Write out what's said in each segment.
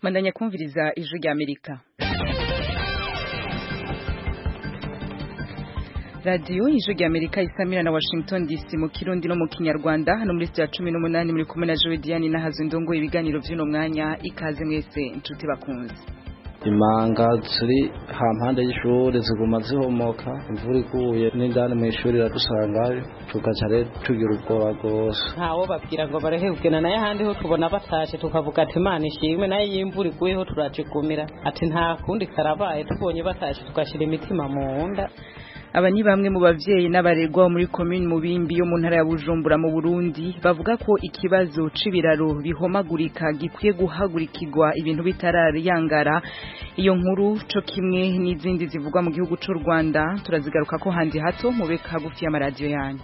Mandanya kumviriza ijwi rya Amerika. Radio ijwi rya Amerika isamira na Washington DC mu Kirundi no mu Kinyarwanda hano muri studio 18 muri kumwe na Joe Diane na Hazindongo ibiganiro vy'uno mwanya ikaze mwese inshuti bakunze. Imanga ziri hampande y'ishuri ziguma zihomoka imvura iguye n'indani mu ishuri radusangayo tugaca tugira ubwoba rwose ntawo babwira ngo barehebwe naye handi ho tubona batashe tukavuga ati Imana ishimwe naye y'imvura iguyeho turacigumira ati nta kundi karabaye tubonye batashe tugashira imitima mu nda. Aba ni bamwe mu bavyeyi n'abaregwa muri commune Mubimbi yo mu ntara ya Bujumbura mu Burundi bavuga ko ikibazo c'ibiraro bihomagurika gikwiye guhagurikirwa ibintu bitarariyangara. Iyo nkuru co kimwe n'izindi zivugwa mu gihugu c'u Rwanda turazigaruka ko handi hato mubeka hagufi y'amaradiyo yanyu.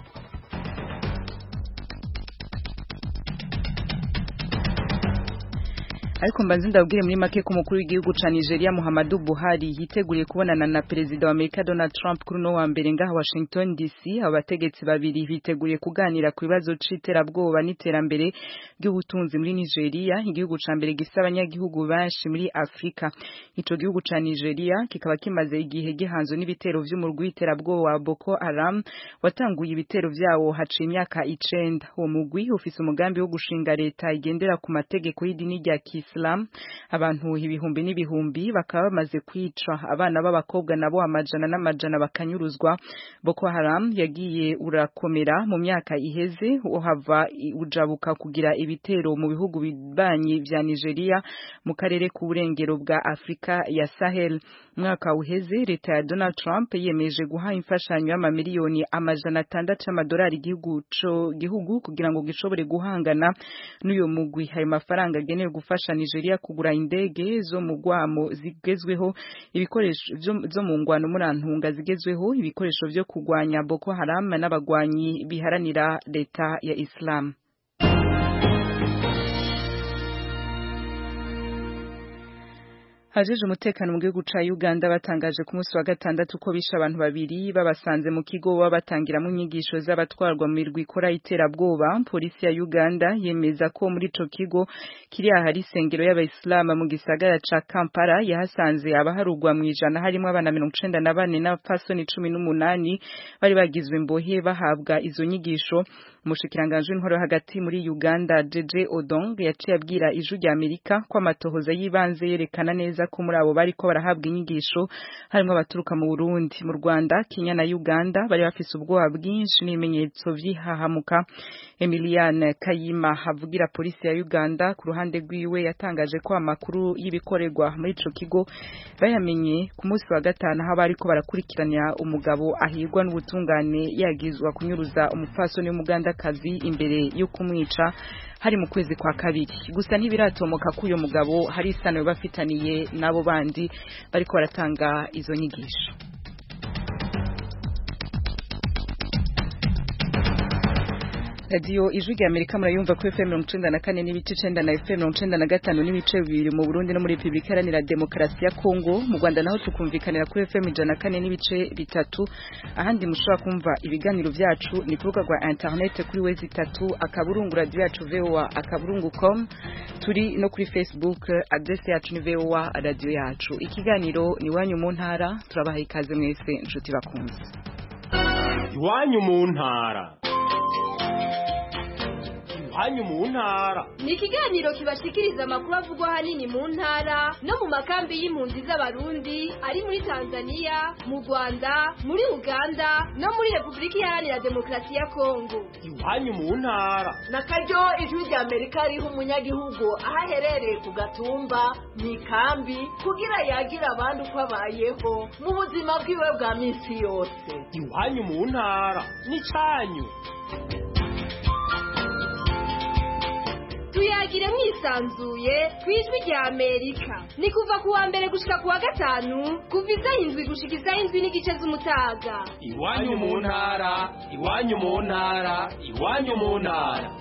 Ariko mbanze ndabwire muri make ko umukuru w'igihugu ca Nigeria Muhammadu Buhari yiteguriye kubonana na perezida wa Amerika Donald Trump kuri no wa mbere ngaha Washington DC. Abategetsi babiri biteguriye kuganira ku bibazo c'iterabwoba n'iterambere ry'ubutunzi muri Nigeria, igihugu ca mbere gisa abanyagihugu benshi muri Afrika. Ico gihugu ca Nigeria kikaba kimaze igihe gihanzwe n'ibitero vy'umurwi w'iterabwoba wa Boko Haram watanguye ibitero vyawo haciye imyaka 9. Uwo mugwi ufise umugambi wo gushinga leta igendera ku mategeko y'idini rya Islam. Abantu ibihumbi n'ibihumbi bakaba bamaze kwica abana b'abakobwa nabo amajana n'amajana bakanyuruzwa. Boko Haram yagiye urakomera mu myaka iheze uhava ujabuka kugira ibitero mu bihugu bibanyi vya Nigeria mu karere k'uburengero bwa Afrika ya Sahel. Mwaka uheze leta ya Donald Trump yemeje guha imfashanyo y'amamiliyoni amajana 600 y'amadolari gihugu kugira ngo gishobore guhangana n'uyo mugwi. Ayo mafaranga agenewe gufasha Nigeria kugura indege zo mu gwamo zigezweho, ibikoresho zo mu ngwano murantunga zigezweho, ibikoresho vyo kugwanya Boko Haram n'abagwanyi biharanira leta ya Islam. Hajeje umutekano mu gihugu ca Uganda batangaje ku munsi wa gatandatu ko bisha abantu babiri babasanze mu kigo babatangira mu nyigisho z'abatwarwa mu mirwi ikora iterabwoba. Polisi ya Uganda yemeza ko muri ico kigo kiri ahari isengero y'abayisilamu mu gisagara ca Kampala yahasanze abaharugwa mu ijana harimo abana 94 n'abapfasoni 18 bari bagizwe imbohe bahabwa izo nyigisho. Umushikiranganje w'intwaro hagati muri Uganda JJ Odong yaciye abwira ijwi rya Amerika ko amatohoza yibanze yerekana neza ko muri abo bariko barahabwa inyigisho harimo abaturuka mu Burundi, mu Rwanda, Kenya na Uganda bari bafise ubwoba bwinshi n'ibimenyetso vy'ihahamuka. Emiliane Kayima havugira polisi ya Uganda ku ruhande rwiwe yatangaje ko amakuru y'ibikorerwa muri ico kigo bayamenye ku munsi wa gatanu aho bariko barakurikirana umugabo ahirwa n'ubutungane yagizwa kunyuruza umupfasoni w'umuganda kazi imbere yo kumwica hari mu kwezi kwa kabiri. Gusa ntibiratomoka ko uyo mugabo hari isano bafitaniye nabo bandi bariko baratanga izo nyigisho. Radio ijwi rya Amerika murayumva ku FM 94 n'ibice 9 na FM 95 n'ibice 2 mu Burundi no muri Republika Iharanira Demokarasi ya Kongo. Mu Rwanda naho tukumvikanira ku FM 104 n'ibice 3. Ahandi mushobora kumva ibiganiro vyacu ni kurubuga rwa internet kuri wezi 3 akaburungu radio yacu VOA akaburungu.com. Turi no kuri Facebook address yacu ni VOA radio yacu. Ikiganiro ni wanyu mu ntara, turabaha ikaze mwese inshuti bakunze. Wanyu mu ntara. Hanyu mu ntara ni ikiganiro kibashikiriza amakuru avugwa hanini mu ntara no mu makambi y'impunzi z'abarundi ari muri Tanzania, mu Rwanda, muri Uganda no muri Republika Iharanira Demokarasi ya Kongo. Hanyu mu ntara na karyo ijwi rya Amerika riho umunyagihugu ahaherereye ku gatumba mu ikambi kugira yagira abandi uko abayeho mu buzima bwiwe bwa minsi yose. Hanyu mu ntara ni canyu. Tuyagire mwisanzuye kwijwi rya Amerika. Ni kuva kuwa mbere gushika kuwa gatanu kuva izahindwi gushika izahindwi n'igice z'umutaga. Iwanyu mu ntara, iwanyu mu ntara, iwanyu mu ntara.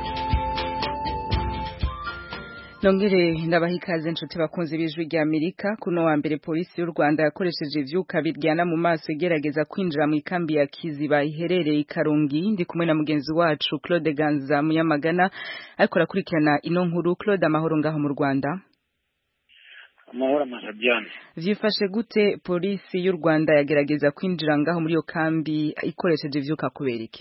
Nongere ndabaha ikaze nshuti bakunze bijwi rya Amerika. Kuno wa mbere polisi y'u Rwanda yakoresheje ivyuka biryana mu maso igerageza kwinjira mu ikambi ya Kiziba iherereye Karongi. Ndi kumwe na mugenzi wacu Claude Ganza Munyamagana ariko arakurikirana ino nkuru. Claude, amahoro ngaho mu Rwanda? amahoro Amasabyane. Vyifashe gute polisi y'u Rwanda yagerageza kwinjira ngaho muri yo kambi ikoresheje ivyuka kubera iki?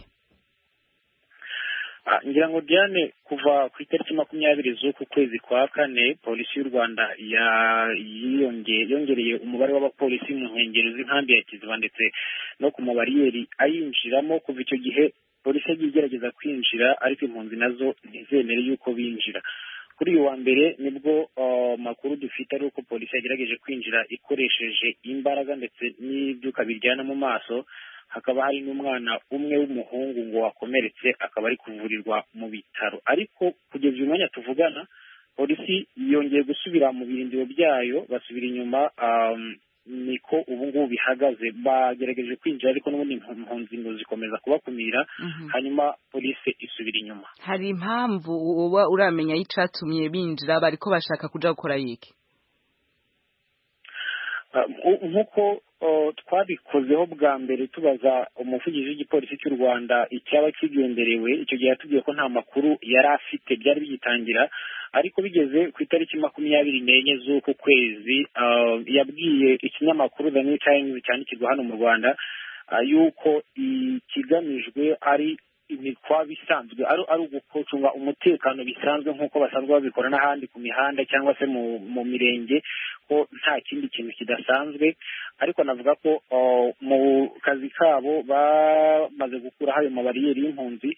Ngira ngo Diane kuva ku itariki 20 z'uku kwezi kwa kane polisi y'u Rwanda yongereye umubare w'abapolisi mu nkengero z'inkambi ya Kiziba ndetse no ku mabariyeri ayinjiramo. Kuva icyo gihe polisi yagiye igerageza kwinjira ariko impunzi nazo ntizemere yuko binjira. Kuri uyu wa mbere nibwo makuru dufite ari uko polisi yagerageje kwinjira ikoresheje imbaraga ndetse n'ibyuka biryana mu maso. Hakaba hari n'umwana umwe w'umuhungu ngo wakomeretse akaba ari kuvurirwa mu bitaro. Ariko kugeza uyu mwanya tuvugana polisi yongeye gusubira mu birindiro byayo basubira inyuma. Niko ubu ngubu bihagaze, bagerageje kwinjira ariko n'ubundi impunzi ngo zikomeza kubakumira. Hanyuma polisi isubira inyuma. Hari impamvu uba uramenya y'icatumye binjira bariko bashaka kuja gukora yiki? Nkuko twabikozeho bwa mbere tubaza umuvugizi w'igipolisi cy'u Rwanda icyaba kigenderewe, icyo gihe yatubwiye ko nta makuru yari afite byari bigitangira, ariko bigeze ku itariki 24 z'uku kwezi yabwiye ikinyamakuru The New Times cyandikirwa hano mu Rwanda yuko ikigamijwe ari imikwa bisanzwe ari ugucunga umutekano bisanzwe nk'uko basanzwe babikora n'ahandi ku mihanda cyangwa se mu mirenge, ko nta kindi kintu kidasanzwe. Ariko navuga ko mu kazi kabo bamaze gukuraho ayo mabariyeri y'impunzi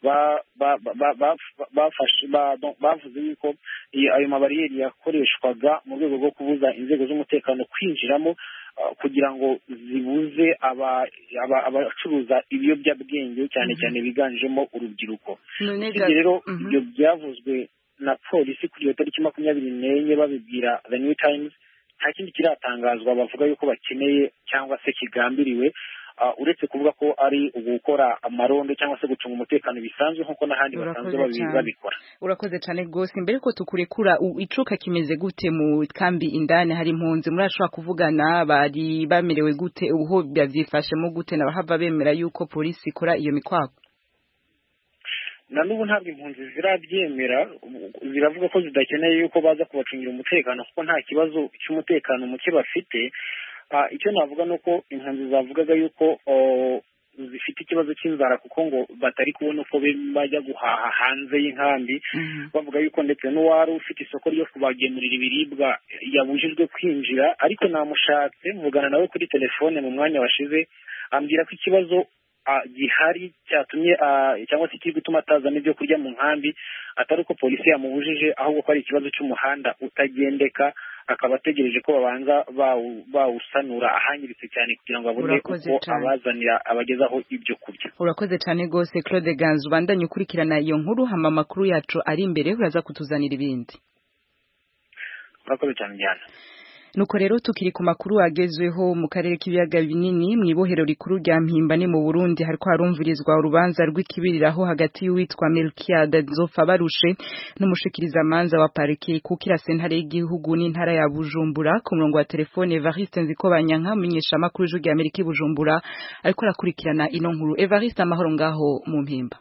bavuze yuko ayo mabariyeri yakoreshwaga mu rwego rwo kubuza inzego z'umutekano kwinjiramo kugira ngo zibuze abacuruza ibiyobyabwenge cyane cyane biganjemo urubyiruko. Rero ibyo byavuzwe na polisi kuri iyo tariki 24 babibwira The New Times. Nta kindi kiratangazwa bavuga yuko bakeneye cyangwa se kigambiriwe uretse kuvuga ko ari ugukora amarondo cyangwa se gucunga umutekano bisanzwe nk'uko n'ahandi basanzwe babikora. Urakoze cyane gose. Mbere ko tukurekura, icuka kimeze gute mu kambi indani? Hari impunzi murashobora kuvugana, bari bamerewe gute, uho byazifashemo gute, nabahava bemera yuko polisi ikora iyo mikwako? Na n'ubu ntabwo impunzi zirabyemera, ziravuga ko zidakeneye yuko baza kubacungira umutekano kuko nta kibazo cy'umutekano muke bafite. Icyo navuga nuko impunzi zavugaga yuko zifite ikibazo cy'inzara kuko ngo batari kubona uko bajya guhaha hanze y'inkambi. Bavuga yuko ndetse n'uwari ufite isoko ryo kubagemurira ibiribwa yabujijwe kwinjira. Ariko namushatse mvugana nawe kuri telefone mu mwanya washize, ambwira ko ikibazo gihari cyatumye cyangwa se kiri gutuma atazana ibyo kurya mu nkambi atari uko polisi yamubujije, ahubwo ko ari ikibazo cy'umuhanda utagendeka, akaba ategereje ko babanza bawusanura ahangiritse cyane kugira ngo abone uko abazanira abagezaho ibyo kurya. Urakoze cyane gose Claude Ganzo. Bandanye ukurikirana iyo nkuru, hama makuru yacu ari imbere uraza kutuzanira ibindi. Urakoze cyane Diana. Nuko rero tukiri ku makuru agezweho mu karere k'ibiyaga binini, mu ibohero rikuru rya Mpimbane mu Burundi hariko harumvirizwa urubanza rw'ikibiriraho hagati y'uwitwa Melchiade Nzopfabarushe n'umushikiriza manza wa parike kukira sentare y'igihugu n'intara ya Bujumbura. Ku murongo wa telefone Evariste Nzikobanyanka menyesha makuru y'ijwi ry'Amerika i Bujumbura ariko arakurikirana ino nkuru. Evariste, amahoro ngaho mu Mpimba?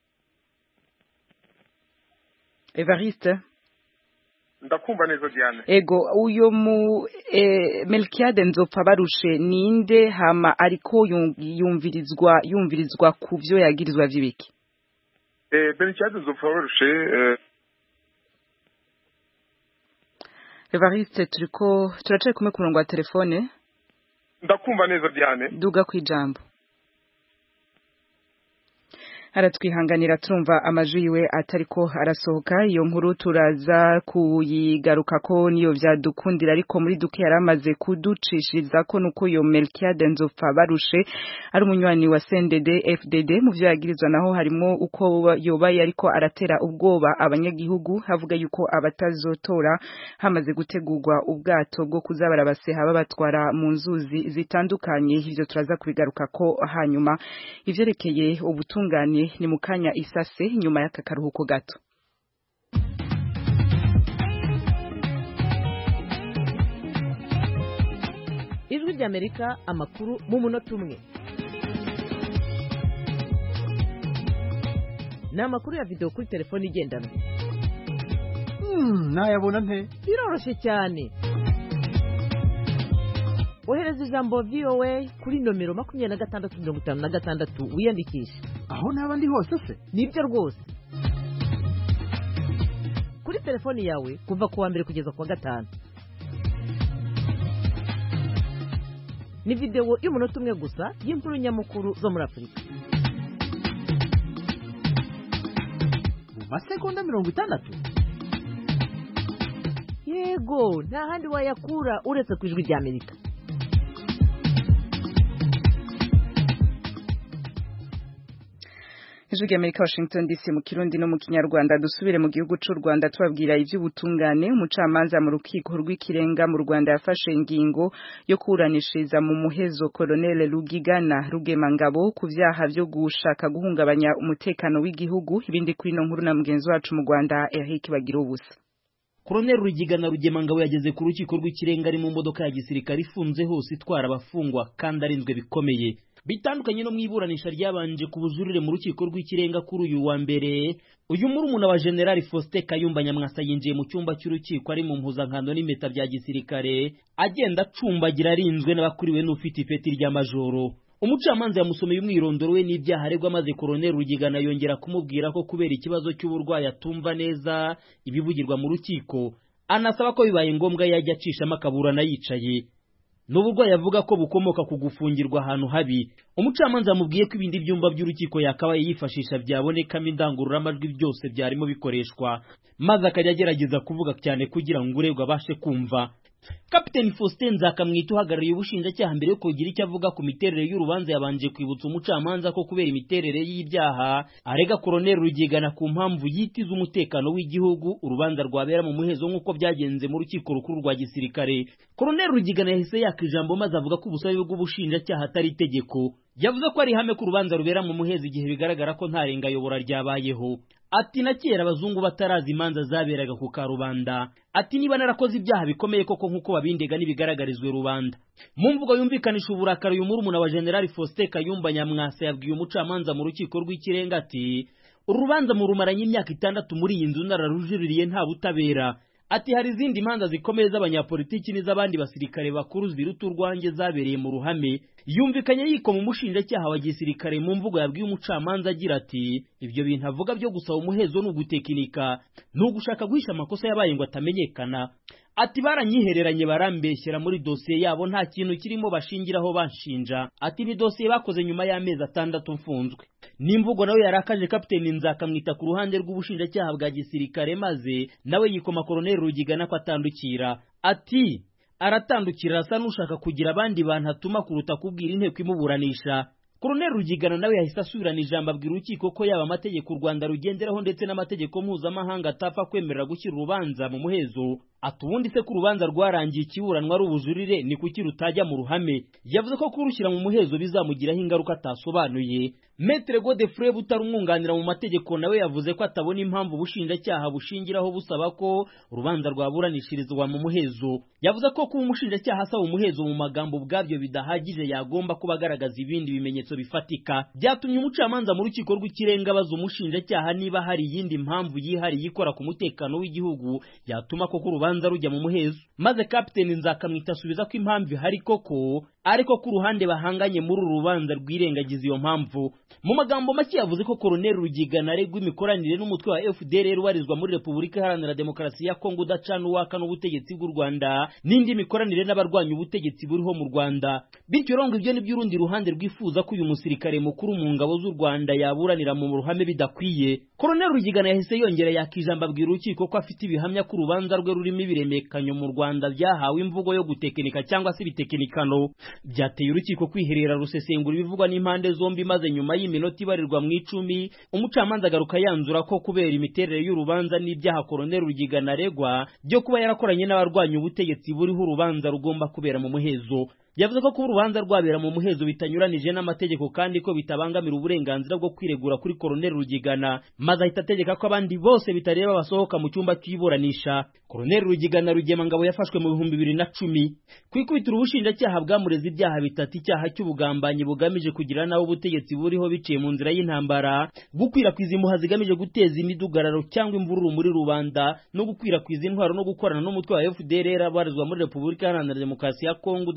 Evariste, ndakumva neza Diane. Ego, uyo mu Melchiade Nzopfabarushe ninde, hama ariko yumvirizwa ku byo yagirizwa vy'ibiki? Melchiade Nzopfabarushe Evariste, turacaye kumwe ku murongo wa telefone. Ndakumva neza Diane. Duga kwijambo. Aratwihanganira turumva amajwi yiwe atariko arasohoka. Iyo nkuru turaza kuyigaruka ko niyo vyadukundira, ariko muri duke yaramaze kuducishiriza ko nuko yo Melchiade Nzopfabarushe ari umunywanyi wa CNDD FDD. Mu vyo yagirizwa naho harimo uko yobaye ariko aratera ubwoba abanyagihugu, havuga yuko abatazotora hamaze gutegurwa ubwato bwo kuzabara baseha babatwara mu nzuzi zitandukanye. Ivyo turaza kubigaruka ko hanyuma. Ivyerekeye ubutungane ni mukanya isase nyuma y'aka karuhuko gato. Ijwi ry'Amerika, amakuru mu munota umwe. Ni amakuru ya video kuri telefone igendanwa. Nayabona nte? Biroroshye cyane. ohereza ijambo VOA kuri nomero 2656 wiyandikishe. Aho naba ndi hose se? Nibyo rwose. Kuri telefoni yawe kuva kuwa mbere kugeza kuwa gatanu. Ni video y'umunota umwe gusa y'inkuru nyamukuru zo muri Afrika. Mu masegonda 60. Yego, nta handi wayakura uretse ku ijwi rya Amerika. Ijwi rya Amerika Washington DC mu Kirundi no mu Kinyarwanda. Dusubire mu gihugu c'u Rwanda tubabwira ivy'ubutungane. Umucamanza mu rukiko rw'ikirenga mu Rwanda yafashe ingingo yo kuranishiriza mu muhezo Colonel Rugigana Rugemangabo ku vyaha vyo gushaka guhungabanya umutekano w'igihugu. Ibindi kuri no nkuru na mugenzi wacu mu Rwanda Eric Bagirubusa. Colonel Rugigana Rugemangabo yageze ku rukiko rw'ikirenga ari mu modoka ya gisirikare ifunze hose itwara abafungwa kandi arinzwe bikomeye. Bitandukanye no mwiburanisha ryabanje ku bujurire mu rukiko rw'ikirenga kuri uyu wa mbere, uyu murumuna wa General Faustin Kayumba Nyamwasa yinjiye mu cyumba cy'urukiko ari mu mpuzankano n'impeta bya gisirikare, agenda acumbagira arinzwe n'abakuriwe n'ufite ipeti rya majoro. Umucamanza yamusomeye umwirondoro we n'ibyaha aregwa, maze Colonel Rugigana yongera kumubwira ko kubera ikibazo cy'uburwayi atumva neza ibivugirwa mu rukiko, anasaba ko bibaye ngombwa yajya acishamo akaburana yicaye. N'ubwo yavuga ko bukomoka ku gufungirwa ahantu habi, umucamanza yamubwiye ko ibindi byumba by'urukiko yakabaye yifashisha byabonekamo indangururamajwi byose byarimo bikoreshwa, maze akajya agerageza kuvuga cyane kugira ngo uregwa abashe kumva. Kapiteni Faustin Nzakamwita uhagarariye ubushinjacyaha mbere yo kugira icyo avuga ku miterere y'urubanza yabanje kwibutsa umucamanza ko kubera imiterere y'ibyaha arega Colonel Rugigana ku mpamvu yitiza umutekano w'igihugu, urubanza rwabera mu muhezo nk'uko byagenze mu rukiko rukuru rwa gisirikare. Colonel Rugigana yahise yaka ijambo maze avuga ko ubusabe bw'ubushinjacyaha atari itegeko. Yavuze ko ari ihame ko urubanza rubera mu muhezo igihe bigaragara ko nta rengayobora ryabayeho. Ati na kera abazungu batarazi imanza zaberaga ku karubanda. Ati niba narakoze ibyaha bikomeye koko nk'uko babindega nibigaragarizwe rubanda. Mu mvugo yumvikanisha uburakari uyu murumuna wa General Faustin Kayumba Nyamwasa yabwiye umucamanza mu rukiko rw'ikirenga ati urubanza mu rumaranye imyaka 6 muri iyi nzu nararujuririye nta butabera. Ati hari izindi manza zikomeye z'abanyapolitiki n'iz'abandi basirikare bakuru ziruta urwanjye zabereye mu ruhame. Yumvikanye yiko mu mushinjacyaha wa gisirikare mu mvugo yabwiye umucamanza agira ati ibyo bintu avuga byo gusaba umuhezo n'ugutekinika n'ugushaka guhisha amakosa yabaye ngo atamenyekana. Ati baranyihereranye barambeshyera muri dosiye yabo nta kintu kirimo bashingiraho banshinja. Ati ni dosiye bakoze nyuma y'amezi 6 mfunzwe. Nimvugo nawe yarakaje Kapiteni Nzakamwita ku ruhande rw'ubushinjacyaha bwa gisirikare, maze nawe yikoma Colonel Rugigana ko atandukira. Ati aratandukira asa n'ushaka kugira abandi bantu atuma kuruta kubwira inteko imuburanisha. Colonel Rugigana nawe yahise asubirana ijambo abwira urukiko ko yaba amategeko u Rwanda rugenderaho ndetse n'amategeko mpuzamahanga atapfa kwemerera gushyira urubanza mu muhezo. Ati ubundi se ku rubanza rwarangiye ikiburanwa ari ubujurire ni kuki rutajya mu ruhame. Yavuze ko kurushyira mu muhezo bizamugiraho ingaruka atasobanuye. Maître Godefroid Butarumwunganira mu mategeko nawe yavuze ko atabona impamvu ubushinjacyaha bushingiraho busaba ko urubanza rwaburanishirizwa mu muhezo. Yavuze ko kuba umushinjacyaha asaba umuhezo mu magambo ubwabyo bidahagije, yagomba kuba agaragaza ibindi bimenyetso bifatika. Byatumye umucamanza mu rukiko rw'ikirenga abaza umushinjacyaha niba hari iyindi mpamvu yihariye ikora ku mutekano w'igihugu yatuma koko urubanza rujya mu muhezo. Maze Kapiteni Nzakamwita asubiza ko impamvu ihari koko ariko ku ruhande bahanganye muri uru rubanza rwirengagiza iyo mpamvu. Mu magambo make yavuze ko Colonel Rugigana aregwa imikoranire n'umutwe wa FDLR warizwa muri Repubulika Iharanira Demokarasi ya Kongo udacana uwaka n'ubutegetsi bw'u Rwanda n'indi mikoranire n'abarwanya ubutegetsi buriho mu Rwanda. Bityo rongo ibyo nibyo urundi ruhande rwifuza ko uyu musirikare mukuru mu ngabo z'u Rwanda yaburanira mu ruhame bidakwiye. Colonel Rugigana yahise yongera yakijamba abwira urukiko ko afite ibihamya ku rubanza rwe rurimo ibiremekanyo mu Rwanda byahawe imvugo yo gutekinika cyangwa se ibitekinikano. Byateye urukiko kwiherera rusesengura ibivugwa n'impande zombi, maze nyuma y'iminota ibarirwa mu 10 umucamanza agaruka yanzura ko kubera imiterere y'urubanza n'ibyaha Colonel Rugigana aregwa byo kuba yarakoranye n'abarwanya ubutegetsi buriho urubanza rugomba kubera mu muhezo. Yavuze ko kuba urubanza rwabera mu muhezo bitanyuranije n'amategeko kandi ko bitabangamira uburenganzira bwo kwiregura kuri Colonel Rugigana, maze ahita ategeka ko abandi bose bitareba basohoka mu cyumba cy'iburanisha. Colonel Rugigana Rugemangabo yafashwe mu 2010 kwikubitira ubushinjacyaha bwamureze ibyaha bitatu: icyaha cy'ubugambanyi bugamije kugira naho ubutegetsi buriho biciye mu nzira y'intambara, gukwirakwiza impuha zigamije guteza imidugararo cyangwa imvururu muri rubanda, no gukwirakwiza intwaro no gukorana n'umutwe wa FDLR warizwa muri Repubulika Iharanira Demokarasi ya Kongo udacana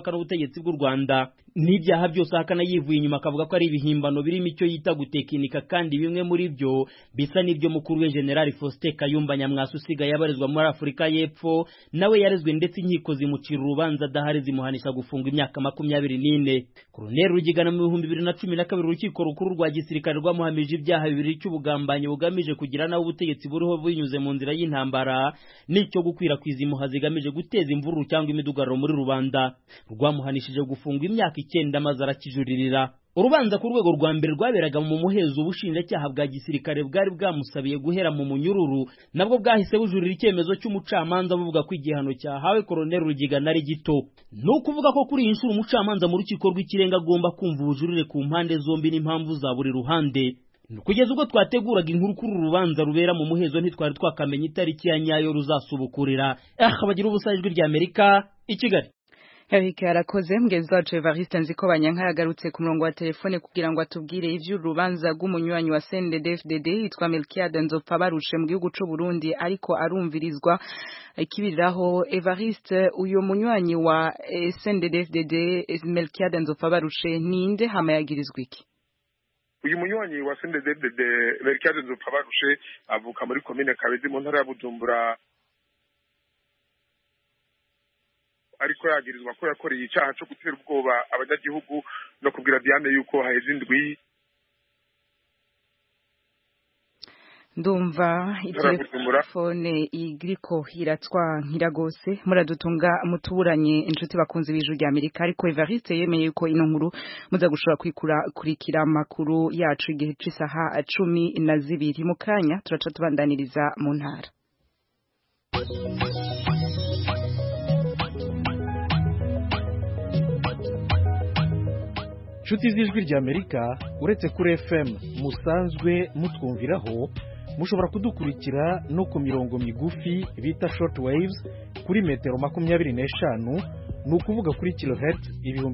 ahakana ubutegetsi bw'u Rwanda n'ibyaha byose ahakana yivuye inyuma akavuga ko ari ibihimbano birimo icyo yita gutekinika kandi bimwe muri byo bisa n'ibyo mukuru we General Faustin Kayumba Nyamwasa usigaye yabarizwa muri Afurika y'Epfo nawe yarezwe ndetse inkiko zimucira urubanza adahari zimuhanisha gufunga imyaka 24. Colonel Rugigana mu 2012 urukiko rukuru rwa gisirikare rwamuhamije ibyaha bibiri cy'ubugambanyi bugamije kugira nawe ubutegetsi buriho binyuze mu nzira y'intambara n'icyo gukwirakwiza impuha zigamije guteza imvururu cyangwa imidugararo muri rubanda. Rwamuhanishije gufunga imyaka 9 maze arakijuririra. Urubanza ku rwego rwa mbere rwaberaga mu muhezo ubushinjacyaha bwa gisirikare bwari bwamusabiye guhera mu munyururu nabwo bwahise bujurira icyemezo cy'umucamanza buvuga ko igihano cyahawe Colonel Rugigana ari gito. No kuvuga ko kuri iyi nshuro umucamanza mu rukiko rw'ikirenga agomba kumva ubujurire ku mpande zombi n'impamvu za buri ruhande. Kugeza ubwo twateguraga inkuru kuri urubanza rubera mu muhezo ntitwari twakamenya itariki ya nyayo ruzasubukurira. Bagira ubusajwi rya Amerika i Kigali. Eric arakoze mgenzi wacu Evariste Nzikobanya yagarutse ku murongo wa telefone kugira ngo atubwire ivy'urubanza rw'umunywanyi wa CNDD-FDD yitwa Melchiade Nzopfa barushe mu gihugu c'u Burundi ariko arumvirizwa ikibiriraho. Evariste, uyo munywanyi wa CNDD-FDD Melchiade Nzopfa barushe ninde hama yagirizwa iki? Uyu munywanyi wa CNDD-FDD Melchiade Nzopfa barushe avuka muri komine Kabezi mu ntara ya Bujumbura, ariko yagirizwa ko yakoreye icyaha cyo gutera ubwoba abanyagihugu no kubwira Diane yuko haheze indwi. Ndumva telefone igriko iratswa nkiragose muradutunga mutuburanye inshuti bakunze b'Ijwi rya Amerika, ariko Evariste yemeye yuko ino nkuru muza gushobora kurikira makuru yacu igihe c'isaha 12 mu kanya turaca tubandaniriza mu ntara. Inshuti z'Ijwi rya Amerika uretse kuri FM musanzwe mutwumviraho, mushobora kudukurikira no ku mirongo migufi bita short waves kuri metero 25, ni ukuvuga kuri kilohertz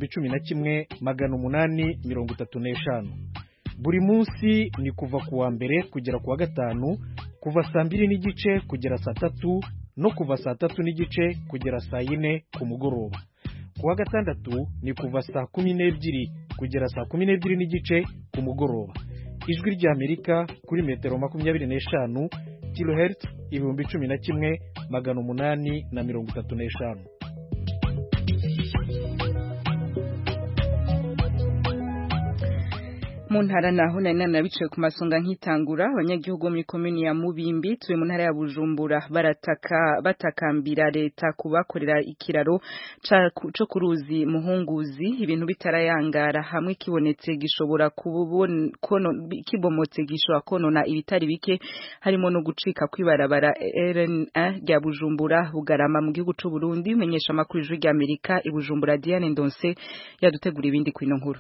11,835. Buri munsi ni kuva ku wa mbere kugera ku wa gatanu, kuva saa 2:30 kugera saa 3 no kuva saa 3:30 kugera saa 4 ku mugoroba. Kuwa gatandatu ni kuva saa 12 kugera saa 12:30 ku mugoroba. Ijwi rya Amerika kuri metero 25 kilohertz 11,835. Mu ntara naho nari bicaye ku masonga nkitangura abanyagihugu muri komini ya Mubimbi tuwe mu ntara ya Bujumbura batakambira leta kubakorera ikiraro cyo kuruzi Muhunguzi, ibintu bitarayangara hamwe kibonetse gishobora kibomotse gishobora konona ibitari bike harimo no gucika kwibarabara RN1 rya Bujumbura Bugarama mu gihugu c'u Burundi. Menyesha makuru y'Ijwi rya Amerika i Bujumbura Diane Ndonse yadutegura ibindi kwino nkuru.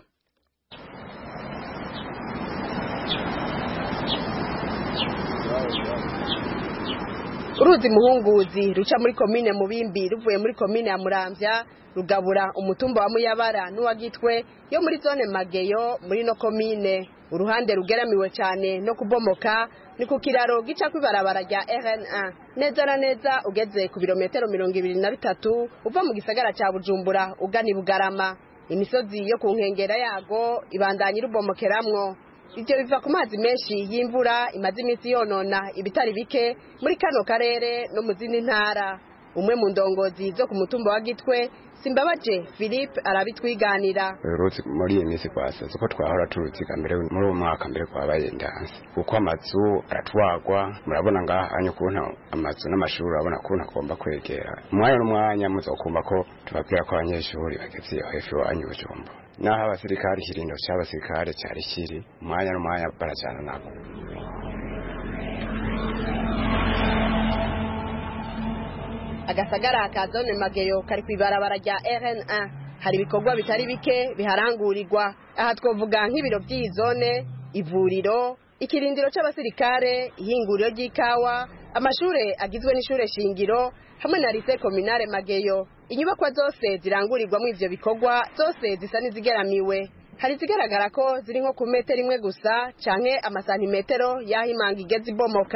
Uruzi Muhunguzi ruca muri komine Mubimbi ruvuye muri komine ya Muramvya rugabura umutumba wa Muyabara n'uwa Gitwe yo muri zone Mageyo muri no komine. Uruhande rugeramiwe cyane no kubomoka ni ku kiraro gica kwibarabara rya RN1 neza na neza ugeze ku birometero 23 uva mu gisagara ca Bujumbura ugana Bugarama. Imisozi yo ku nkengera yago ibandanye rubomokeramwo. Ibyo biva ku mazi menshi y'imvura imaze iminsi yonona ibitari bike muri kano karere no mu zindi ntara. Umwe mu ndongozi zo ku mutumba wa Gitwe Simbabaje Philippe arabitwiganira. Uruzi muri iyi minsi kwasa uko twahora turuziga mbere muri uwo mwaka mbere kwabaye ndanse uko amazu aratwagwa, murabona ngaha anyo kunta amazu n'amashuri urabona kunta agomba kwegera umwanya n'umwanya muzokumva ko tubabwira ko abanyeshuri bageze hefi wanyu Bujumbura naho abasirikare kirino cy'abasirikare cyari kiri umwanya n'umwanya barajana nabo. Agasagara ka zone Mageyo kari kwibarabara rya RN1 hari ibikorwa bitari bike biharangurirwa. Aha twovuga nk'ibiro by'iyi zone, ivuriro, ikirindiro c'abasirikare, ihinguriro ry'ikawa, amashure agizwe n'ishure shingiro hamwe na lycée communale Mageyo. Inyubakwa zose zirangurirwamo ivyo bikorwa zose zisa n'izigeramiwe. Hari zigaragara ko ziri nko ku metero imwe gusa canke amasantimetero y'aho imanga igeze ibomoka.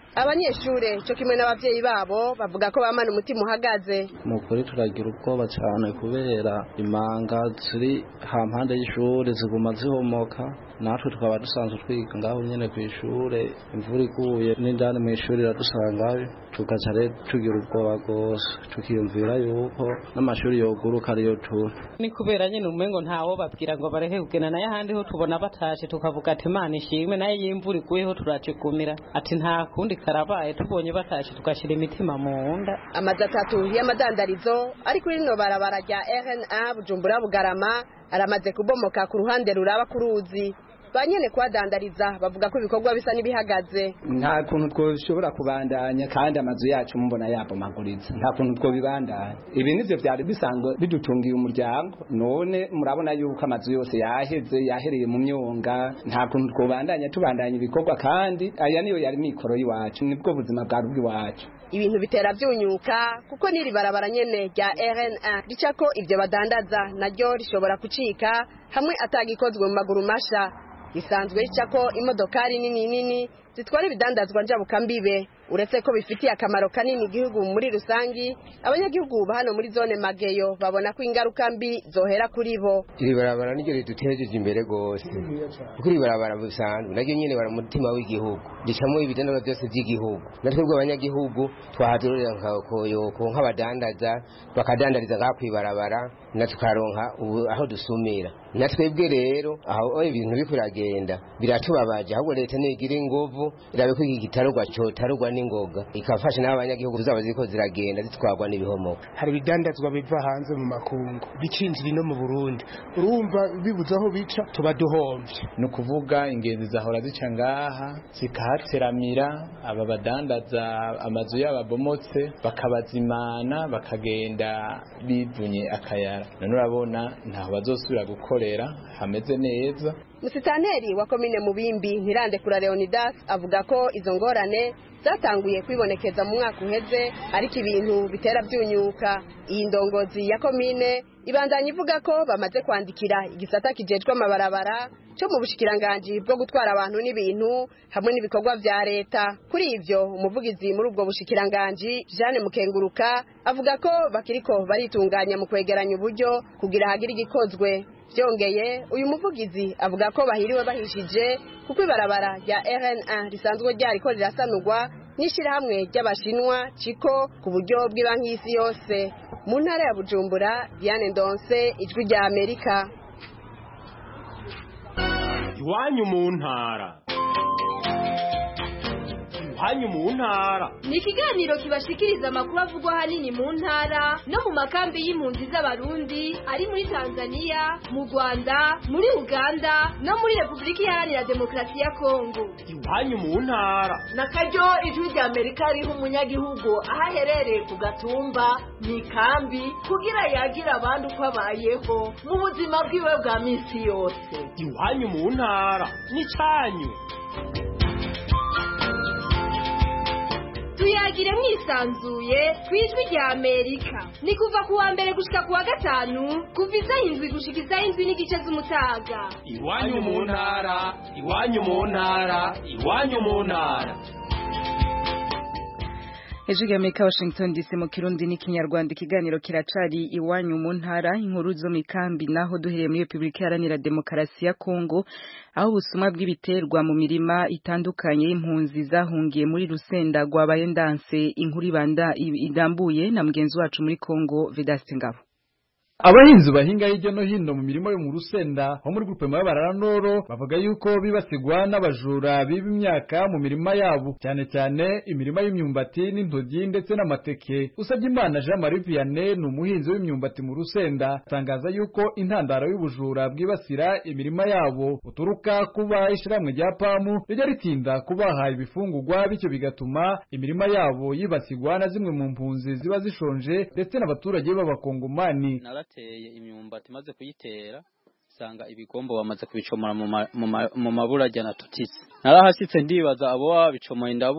abanyeshure cyo kimwe n'abavyeyi babo bavuga ko bamana umutima uhagaze. Mukuri turagira ubwoba cyane kubera imanga ziri hampande y'ishure ziguma zihomoka, natwe tukaba dusanzwe twiga ngaho nyene ku ishure, imvura iguye n'indani mu ishuri radusangayo, tugaca rero tugira ubwoba rwose, tukiyumvira yuko n'amashuri yoguruka ariyo turi. Ni kubera nyene umengo ntawo babwira ngo barehe kugena naye ahandi ho tubona batashe tukavuga ati Imana ishimwe, naye y'imvura iguyeho turacikumira ati nta kundi karabaye, tubonye batashe tugashira imitima mu nda. Amazi atatu y'amadandarizo ari kuri rino barabara rya RNA Bujumbura Bugarama aramaze kubomoka ku ruhande ruraba ku ruzi. Banyene kwadandariza bavuga ko ibikorwa bisa n'ibihagaze. Nta kuntu twoshobora kubandanya kandi amazu yacu mumbona yabomaguritse, nta kuntu twobibandanya. Ibi nivyo vyari bisanzwe bidutungiye umuryango, none murabona yuko amazu yose yahereye mu myonga, nta kuntu twobandanya tubandanya ibikorwa kandi aya niyo yari mikoro yiwacu, nibwo buzima bwa bw'iwacu. Ibintu bitera byunyuka kuko niri barabara nyene rya RNA ricako ibyo badandaza naryo rishobora kucika hamwe atagikozwe mu maguru masha. Bisanzwe ricako imodokari nini zitwara ibidandazwa njabuka mbibe, uretse ko bifitiye akamaro kanini igihugu muri rusangi. Abanyagihugu bahano muri zone Mageyo babona ko ingaruka mbi zohera kuri bo. Iri barabara niryo ridutejeje imbere gose, kuko iri barabara busanzwe naryo nyene bara mutima w'igihugu, ricamo ibidandazwa byose by'igihugu. Natwe rw'abanyagihugu twahadurira nkakoyoko nk'abadandaza bakadandariza ngaha kwibarabara, natukaronka aho dusumira. Natwebwe rero aho ibintu bikuragenda biratubabaje, ahubwo leta nigira ingovu irabe ko iki gitarugwa cotarugwa n'ingoga ikafasha n'abanyagihugu zaba ziko ziragenda zitwagwa n'ibihomoka. Hari bidandazwa biva hanze mu makungu bicinjira no mu Burundi, urumva bibuza aho bica tuba duhomvye. No kuvuga ingenzi zahora zica ngaha zikahateramira, aba badandaza amazu y'ababomotse bakabazimana bakagenda bivunye akayara, none urabona ntaho bazosubira gukorera hameze neza. Musitanteri wa komine Mubimbi Ntirandekura Leonidas avuga ko izo ngorane zatanguye kwibonekeza mu mwaka uheze, ariko ibintu bitera byunyuka. Iyi ndongozi ya komine ibandanya ivuga ko bamaze kwandikira igisata kijejwe amabarabara cyo mu bushikiranganje bwo gutwara abantu n'ibintu hamwe n'ibikorwa vya leta. Kuri ivyo umuvugizi muri ubwo bushikiranganje Jeanne Mukenguruka avuga ko bakiriko baritunganya mu kwegeranya uburyo kugira hagira igikozwe. Byongeye uyu muvugizi avuga ko bahiriwe bahishije kuko ibarabara rya RNA risanzwe ryariko rirasanurwa n'ishirahamwe ry'abashinwa Chiko ku buryo bw'ibanki y'isi yose. Mu ntara ya Bujumbura, Diane Ndonse, Ijwi rya Amerika. Iwanyu mu ntara. Iwanyu mu ntara ni ikiganiro kibashikiriza amakuru avugwa hanini mu ntara no mu makambi y'impunzi z'abarundi ari muri Tanzania, mu Rwanda, muri Uganda no muri Republika Iharanira Demokarasi ya Kongo. Iwanyu mu ntara nakaryo Ijwi rya Amerika riha umunyagihugu aho aherereye ku gatumba mu ikambi kugira yagira abandi uko abayeho mu buzima bwiwe bwa misi yose. Iwanyu mu ntara ni cyanyu. Tuyagire mwisanzuye kwijwi rya Amerika. Ni kuva kuwa mbere gushika kuwa gatanu kuva isaha 7 gushika isaha 7:30 z'umutaga. Iwanyu mu ntara, iwanyu mu ntara, iwanyu mu ntara. Ejwi Amerika Washington DC mu Kirundi n'ikinyarwanda, ikiganiro kiracari iwanyu mu ntara, inkuru zo mikambi naho duhereye muri Republika Iharanira Demokarasi ya Kongo, aho ubusumwa bw'ibiterwa mu mirima itandukanye y'impunzi zahungiye muri Rusenda rwabaye ndanse. Inkuru idambuye na mugenzi wacu muri Kongo Vedaste Ngabo. Abahinzi bahinga hirya no hino mu mirimo yo mu Rusenda ho muri groupe y'Abarara-Noro bavuga yuko bibasigwa n'abajura biba imyaka mu mirima yabo, cyane cyane imirima y'imyumbati n'intogi ndetse n'amateke. Usabye Jean Marie Vianney ni umuhinzi w'imyumbati mu Rusenda, atangaza yuko intandaro y'ubujura bwibasira imirima yabo uturuka kuba ishiramwe rya PAMU rijya ritinda kubaha ibifungurwa, bityo bigatuma imirima yabo yibasigwa na zimwe mu mpunzi ziba zishonje ndetse n'abaturage b'abakongomani. Narateye imyumbati maze kuyitera sanga ibigombo bamaze kubicomora mu mabura jana tutisi. Narahasitse ndibaza abo babicomoye ndabura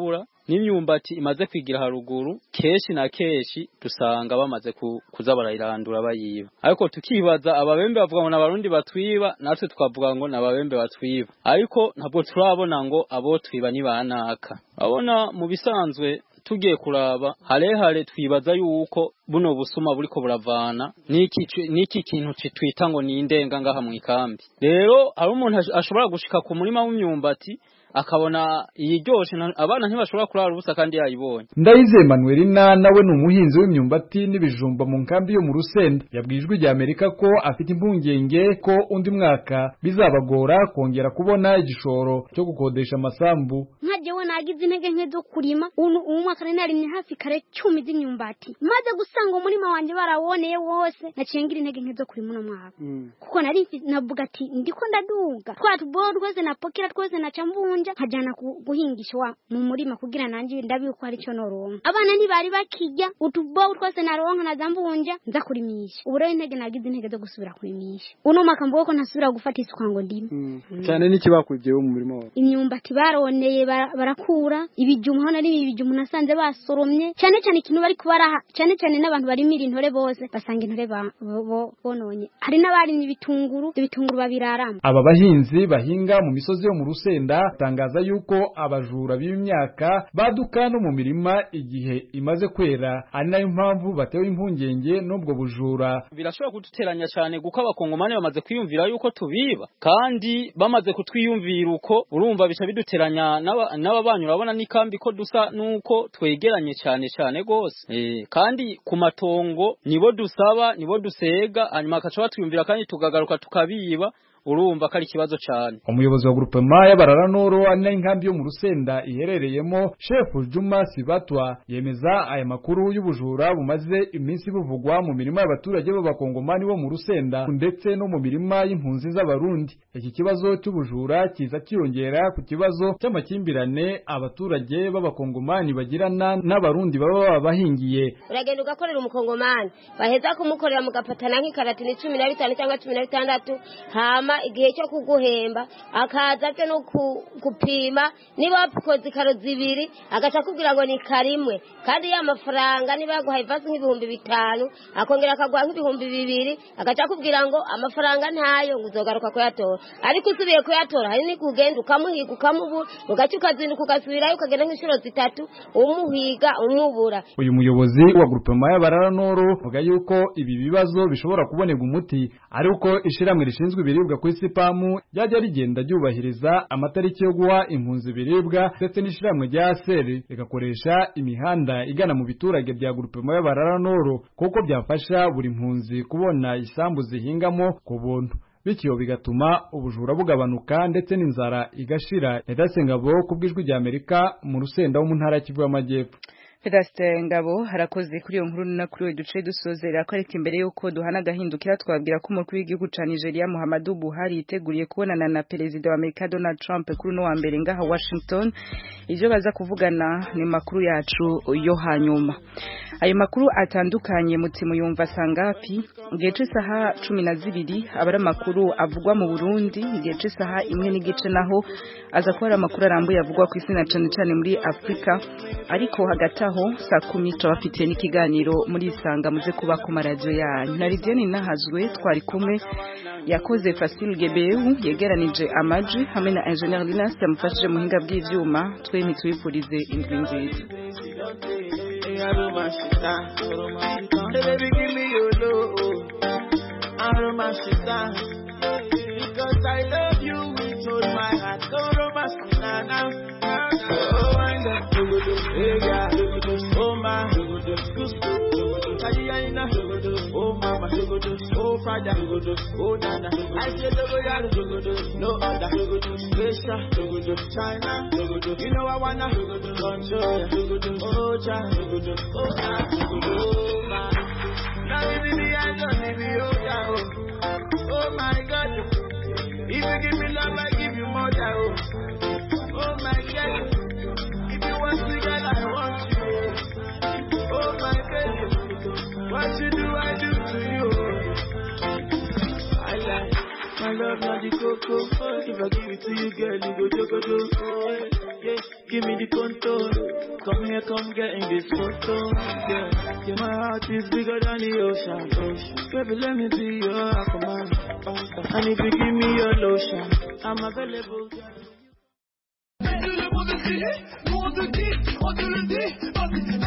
n'imyumbati imaze kwigira haruguru keshi na keshi dusanga bamaze kuza barayirandura bayiba ariko tukibaza ababembe bavuga ngo n'abarundi batwiba natwe twavuga ngo n'ababembe batwiba ariko ntabwo turabona ngo abo twiba ni banaka abona mu bisanzwe tugiye kuraba harehare twibaza yuko buno busuma buriko buravana niki kintu citwita ngo ni indenga ngaha mu ikambi rero hari umuntu ashobora gushika ku murima w'imyumbati akabona yiryoshe abana ntibashobora kurara ubusa kandi yayibonye. Ndayize Manuelina nawe ni umuhinzi w'imyumbati n'ibijumba mu nkambi yo mu Rusenda yabwijwe rya Amerika ko afite impungenge ko undi mwaka bizabagora kongera kubona igishoro cyo gukodesha amasambu. Nkajewe nagize intege nke zo kurima umwaka narimye hafi kare 10 z'imyumbati maze gusanga umurima wanje barawoneye wose nacengira intege nke zo kurima no mwaka kuko nari navuga ati ndiko ndaduga twatuboro rwose na pokera twose na cambu nkajana guhingisha mu murima kugira nanje ndabiko ari cyo noronka abana ntibari bakijya utubo twose naronka nazambunja nza kurimisha uburo intege nagize intege zo gusubira kurimisha uno makambo ko ntasubira gufata isuka ngo ndime cyane n'ikibakwigiye mu murima wawe imyumbati baroneye barakura ibijumba hano ari ibijumba nasanze basoromye cyane ikintu bari kubaraha cyane n'abantu bari miri intore bose basanga intore bononye hari n'abari ibitunguru babirarama aba bahinzi bahinga mu misozi yo mu Rusenda tangaza yuko abajura b'imyaka baduka no mu mirima igihe imaze kwera ari nayo mpamvu batewe impungenge n'ubwo bujura birashobora kuduteranya cyane guko abakongomane bamaze kwiyumvira yuko tubiba kandi bamaze kutwiyumvira uko urumva bica biduteranya n'ababanyu urabona n'ikambi ko dusa nuko twegeranye cyane gose kandi ku matongo nibo dusaba nibo dusega hanyuma akaca batwiyumvira kandi tugagaruka tukabiba urumva kari kibazo cyane. Umuyobozi wa groupement y'Abararanoro ana inkambi yo mu Rusenda iherereyemo Chef Juma Sibatwa yemeza aya makuru y'ubujura bumaze iminsi buvugwa mu mirima y'abaturage b'abakongomani bo mu Rusenda ndetse no mu mirima y'impunzi z'abarundi. Iki kibazo cy'ubujura kiza kiyongera ku kibazo cy'amakimbirane abaturage b'abakongomani bagirana n'abarundi baba bahingiye. Uragenda ugakorera umukongomani baheza kumukorera mu gapatana nk'ikarati 15 cyangwa 16 hama igihe cyo kuguhemba akaza byo no kupima niba wakoze karo zibiri agaca kugira ngo ni karimwe kandi ya mafaranga niba yaguhaye vasi nk'ibihumbi 5 akongera akagwa nk'ibihumbi 2 agaca kugira ngo amafaranga ntayo nguzogaruka ko yatora ariko usubiye ko yatora hari ni kugenda ukamuhiga ukamubu ugaca ukazinduka ugasubirayo ukagenda nk'inshuro 3 umuhiga umubura. Uyu muyobozi wa groupement y'Abararanoro avuga yuko ibi bibazo bishobora kuboneka umuti ari uko ishiramwe rishinzwe ibiribwa ku isipamu yajya rigenda ryubahiriza amatariki yo guha impunzi biribwa ndetse n'ishiramwe rya seri rigakoresha imihanda igana mu biturage bya groupement y'Abararanoro kuko byafasha buri mpunzi kubona isambu zihingamo ku buntu bityo bigatuma ubujura bugabanuka ndetse n'inzara igashira. Edasengabo kubwijwe rya Amerika mu Rusenda wo mu ntara y'Kivu y'Amajyepfo. Pedaste Ngabo harakoze kuri iyo nkuru na kuri we duce dusozera ko ariko imbere yuko duhana gahindukira twabwira ko umukuru w'igihugu ca Nigeria Muhammadu Buhari yiteguriye kubonana na Perezida wa Amerika Donald Trump kuri no wa mbere ngaha Washington. Ivyo baza kuvugana ni makuru yacu yo hanyuma. Ayo makuru atandukanye mutima yumva sangapi igihe cy'isaha 12 abara makuru avugwa mu Burundi igihe cy'isaha 1:30 naho aza kuba amakuru arambuye avugwa ku isi na cyane muri Afrika ariko hagati aho saa 10 turabafitiye n'ikiganiro muri isanga muze kuba ku maradio yanyu. Na Lidiane Nahazwe twari kumwe yakoze Fasil Gebeu yegeranije amaji hamwe na Engineer Linas yamufashije muhinga bw'ivyuma twe nitwifurize indwi nziza. Baby, give me your love. I romance because I love you with all my heart. So romance now. Oh, I got to go to oh my, oh mama, oh father, oh nana. I said no other special China. You know I wanna control. Oh child, oh my. Now if you I don't leave you oh my God. If you give me love, I give you more. Oh my God. If you want me, girl, I want you. Oh my baby. What you do, I do to you. I like my love love not the cocoa. If I give it to you, girl, you go jogo. Yeah, give me the contour. Come here, come get in this photo. Yeah, my heart is bigger than the ocean. Baby, let me be your Aquaman. And if you give me your lotion, I'm available.